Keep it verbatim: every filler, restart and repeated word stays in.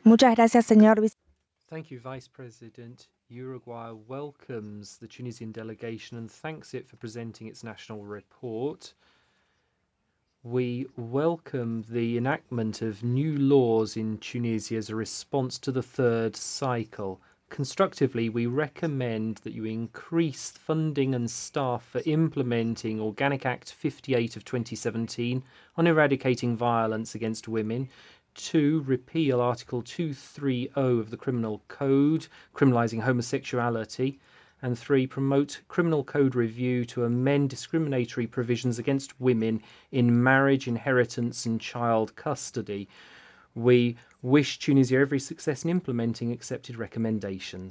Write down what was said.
Muchas gracias, señor vice- Thank you, Vice President. Uruguay welcomes the Tunisian delegation and thanks it for presenting its national report. We welcome the enactment of new laws in Tunisia as a response to the third cycle. Constructively, we recommend that you increase funding and staff for implementing Organic Act fifty-eight of twenty seventeen on eradicating violence against women. Two, repeal Article two thirty of the Criminal Code, criminalising homosexuality. And three, promote criminal code review to amend discriminatory provisions against women in marriage, inheritance and child custody. We wish Tunisia every success in implementing accepted recommendations.